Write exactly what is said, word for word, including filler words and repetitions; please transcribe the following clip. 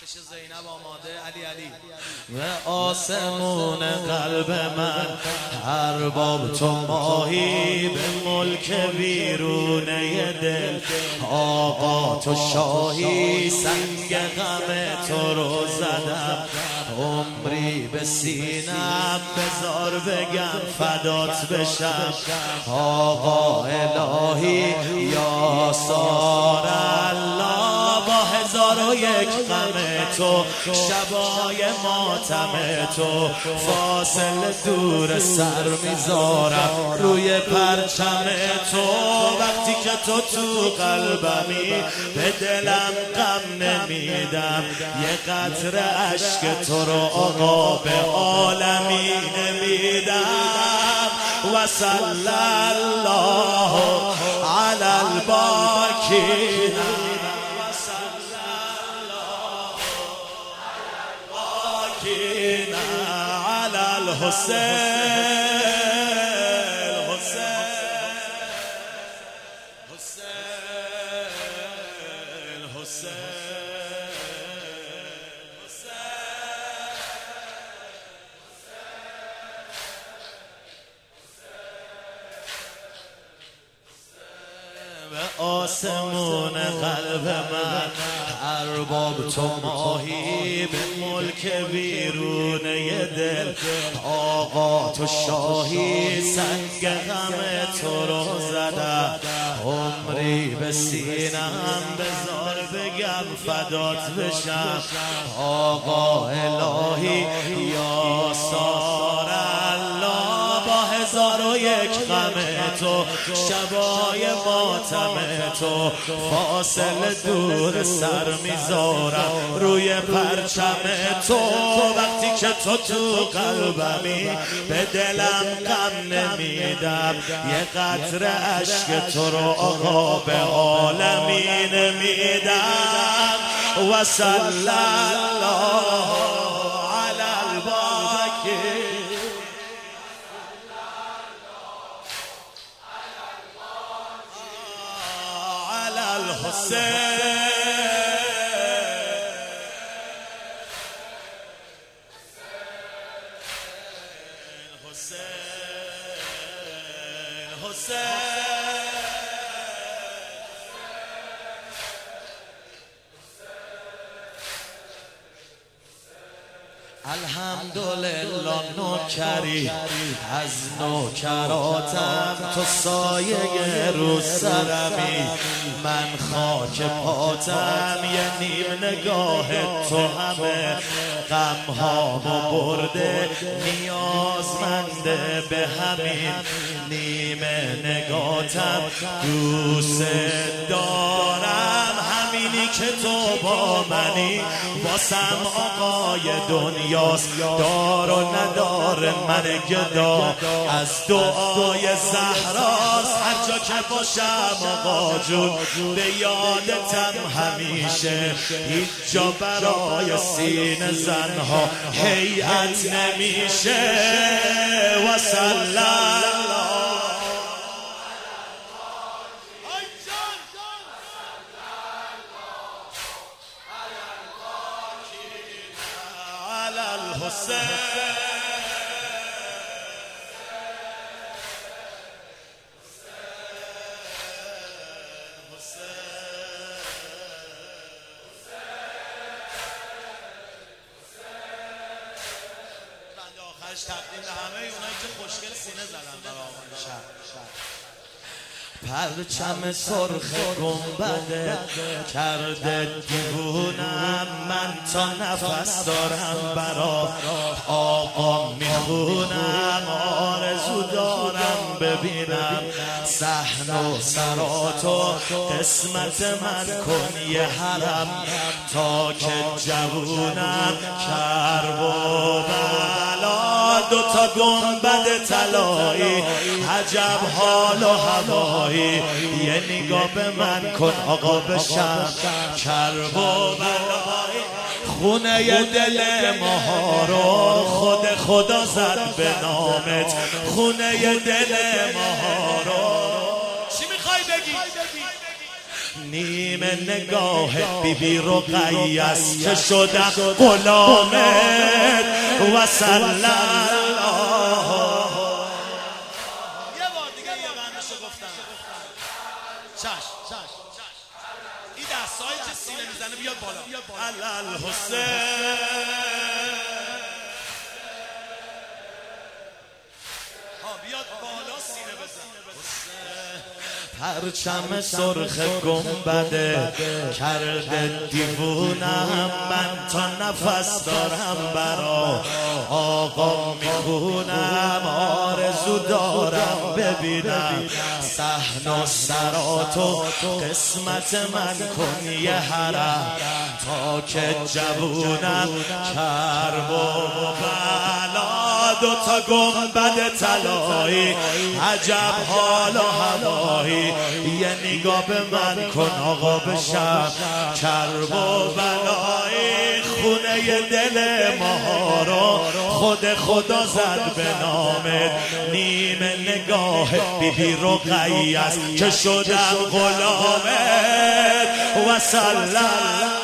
زینب آماده. علی علی و آسمون قلب من ارباب تو ماهی به ملک بیرونه دل آقا تو شاهی سنگ غم تو رو زدم عمری به سینم بذار بگم فدات بشم آقا الهی یا سار الله با هزار و یک غم تو شبای ماتم تو فاصله دور سر میذارم روی پرچم تو وقتی که تو تو قلبمی به دلم غم نمیدم یه قطره اشک تو رو آقا به عالمی نمیدم و صلی الله علی الباکین على الحسين آسمون قلب من ارباب تو ماهی به ملک بیرونه دل آقا تو شاهی سنگ غم تو رو زدم عمری به سینم بذار بگم فدات بشم آقا الهی یا سار الله با هزار و یک غم تو شبای ماتم تو فاصله دور سر میذارم روی پرچم تو وقتی که تو تو قلبمی به دلم غم نمیدم یه قطره اشک تو رو آقا به عالمی نمیدم و صلی الله علی الباکین الحسین حسین حسین الحمدلله نوکری از نوکراتم تو سایه رو سرمی من خاک پاتم یه نیم نگاه تو همه غم هامو برده نیازمنده به همین نیمه نگاتم دوست دارم همینی که تو با منی واسم آقای دنیاست دار و ندار من گدا از دعای زهراست هر جا که باشم آقا جون به یادتم همیشه هیچ جا برای سینه زنها هیئت نمیشه و صلی الله الحسین بنده آخرش تقدیم به همه اونایی که خوشگل سینه زدن برای آقای شب پرچم سرخ گنبده کرده دیوونم من تا نفس دارم برا آقا میخونم آرزو دارم ببینم صحن و سراتو قسمت من کن یه حرم تا که جوونم کرب و بلا دوتا گنبد طلایی عجب حال و هوایی یه نگاه به من کن آقا بشم کرب و بلایی خونه دل ماها رو خود خدا زد به نامت خونه دل ماها رو چی میخوای بگی؟ نیمه نگاه بیبی رقیه است که شدم غلامت و صلی الله. یه بار دیگه یه بندشو گفتم. چش این دستایی که سینه میزنه بیاد بالا. الحسین بیاد بالا سینه بزن. پرچم سرخ گنبده کرده دیوونم، من تا نفس دارم برا آقا میخونم، آرزو دارم ببینم صحن و سراتو، قسمت من کن یه حرم تا که جوونم، کرب و بلا دو تا گنبد طلایی، عجب حال و هوایی، یه نگاه به من کن آقا بشم کرب و بلایی، خونه دل ما رو خود خدا زد به نامت، نیمه نگاه بیبی رقیه است که شدم غلامت و صلی